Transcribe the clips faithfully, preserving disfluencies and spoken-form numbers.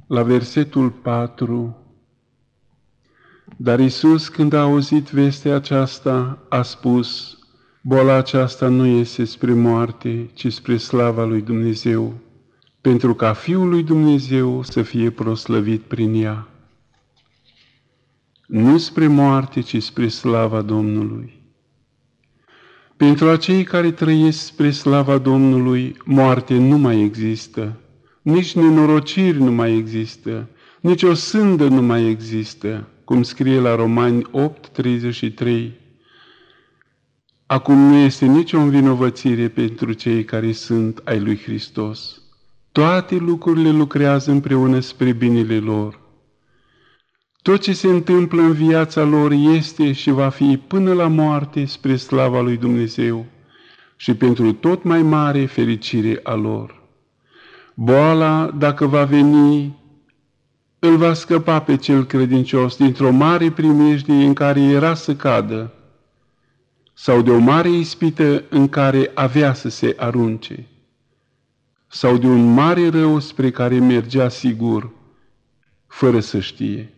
la versetul patru. Dar Iisus, când a auzit vestea aceasta, a spus: boala aceasta nu este spre moarte, ci spre slava lui Dumnezeu, pentru ca Fiul lui Dumnezeu să fie proslăvit prin ea. Nu spre moarte, ci spre slava Domnului. Pentru acei care trăiesc spre slava Domnului, moarte nu mai există, nici nenorociri nu mai există, nici o sândă nu mai există, cum scrie la Romani opt, treizeci și trei. Acum nu este nicio învinovățire pentru cei care sunt ai lui Hristos. Toate lucrurile lucrează împreună spre binele lor. Tot ce se întâmplă în viața lor este și va fi până la moarte spre slava lui Dumnezeu și pentru tot mai mare fericire a lor. Boala, dacă va veni, îl va scăpa pe cel credincios dintr-o mare primejdie în care era să cadă, sau de o mare ispită în care avea să se arunce, sau de un mare rău spre care mergea sigur, fără să știe.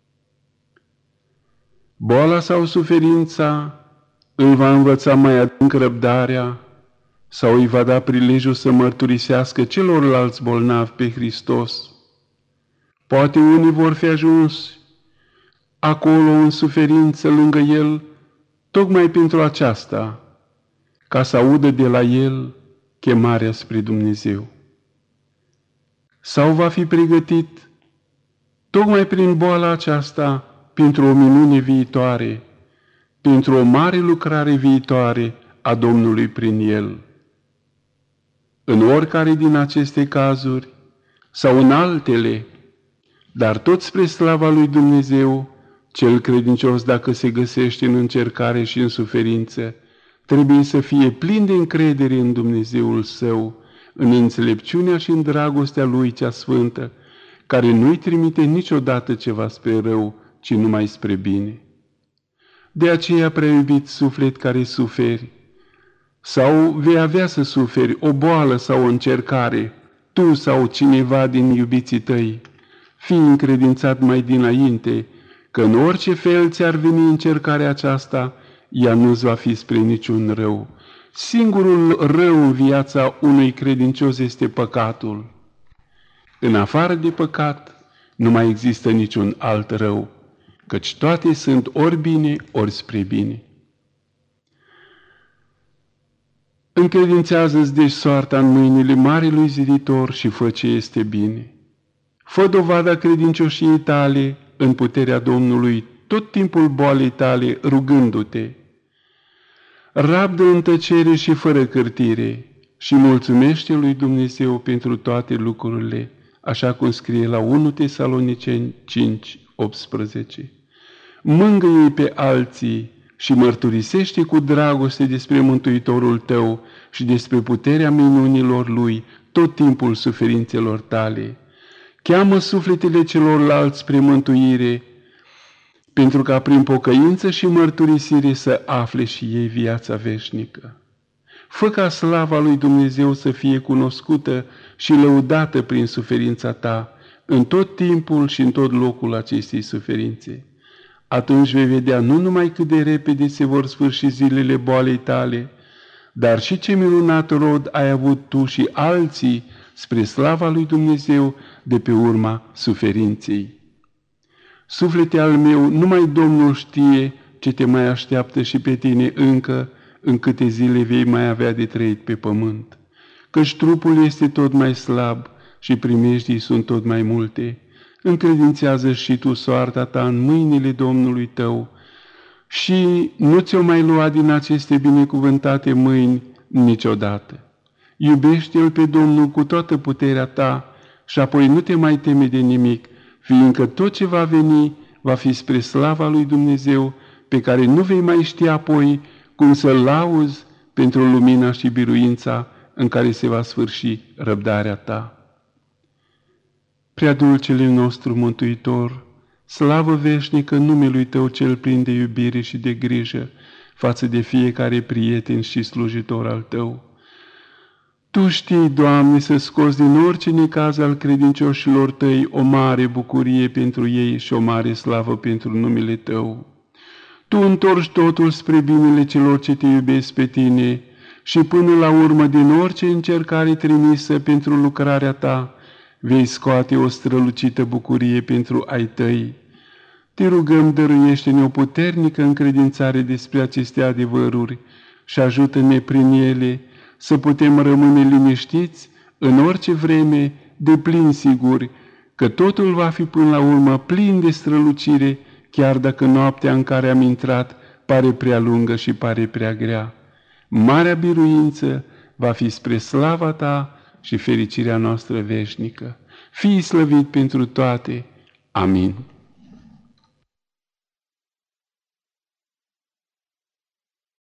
Boala sau suferința îl va învăța mai adânc răbdarea sau îi va da prilejul să mărturisească celorlalți bolnavi pe Hristos. Poate unii vor fi ajuns acolo în suferință lângă El, tocmai pentru aceasta, ca să audă de la El chemarea spre Dumnezeu. Sau va fi pregătit, tocmai prin boala aceasta, pentru o minune viitoare, pentru o mare lucrare viitoare a Domnului prin El. În oricare din aceste cazuri, sau în altele, dar tot spre slava lui Dumnezeu, cel credincios, dacă se găsește în încercare și în suferință, trebuie să fie plin de încredere în Dumnezeul său, în înțelepciunea și în dragostea Lui cea sfântă, care nu-i trimite niciodată ceva spre rău, ci numai spre bine. De aceea, prea iubit suflet care suferi, sau vei avea să suferi o boală sau o încercare, tu sau cineva din iubiții tăi, fii încredințat mai dinainte că în orice fel ți-ar veni încercarea aceasta, ea nu-ți va fi spre niciun rău. Singurul rău în viața unui credincios este păcatul. În afară de păcat, nu mai există niciun alt rău, căci toate sunt ori bine, ori spre bine. Încredințează-ți deci soarta în mâinile Marelui Ziditor și fă ce este bine. Fă dovada credincioșiei tale în puterea Domnului tot timpul boalei tale, rugându-te. Rabdă în tăcere și fără cârtire și mulțumește lui Dumnezeu pentru toate lucrurile, așa cum scrie la unu Tesaloniceni cinci, optsprezece. Mângâie pe alții și mărturisește cu dragoste despre Mântuitorul tău și despre puterea minunilor Lui tot timpul suferințelor tale. Cheamă sufletele celorlalți spre mântuire, pentru ca prin pocăință și mărturisire să afle și ei viața veșnică. Fă ca slava lui Dumnezeu să fie cunoscută și lăudată prin suferința ta, în tot timpul și în tot locul acestei suferințe. Atunci vei vedea nu numai cât de repede se vor sfârși zilele boalei tale, dar și ce minunat rod ai avut tu și alții spre slava lui Dumnezeu de pe urma suferinței. Suflete al meu, numai Domnul știe ce te mai așteaptă și pe tine încă, în câte zile vei mai avea de trăit pe pământ, căci trupul este tot mai slab și primejdii sunt tot mai multe. Încredințează și tu soarta ta în mâinile Domnului tău și nu ți-o mai lua din aceste binecuvântate mâini niciodată. Iubește-L pe Domnul cu toată puterea ta și apoi nu te mai teme de nimic, fiindcă tot ce va veni va fi spre slava lui Dumnezeu, pe care nu vei mai ști apoi cum să-L lauzi pentru lumina și biruința în care se va sfârși răbdarea ta. Prea dulcele nostru Mântuitor, slavă veșnică numelui Tău cel plin de iubire și de grijă față de fiecare prieten și slujitor al Tău. Tu știi, Doamne, să scoți din orice necaz al credincioșilor Tăi o mare bucurie pentru ei și o mare slavă pentru numele Tău. Tu întorci totul spre binele celor ce Te iubesc pe Tine și până la urmă din orice încercare trimisă pentru lucrarea Ta, vei scoate o strălucită bucurie pentru ai Tăi. Te rugăm, dăruiește-ne o puternică încredințare despre aceste adevăruri și ajută-ne prin ele să putem rămâne liniștiți în orice vreme, de plin siguri, că totul va fi până la urmă plin de strălucire, chiar dacă noaptea în care am intrat pare prea lungă și pare prea grea. Marea biruință va fi spre slava Ta și fericirea noastră veșnică. Fii slăvit pentru toate. Amin.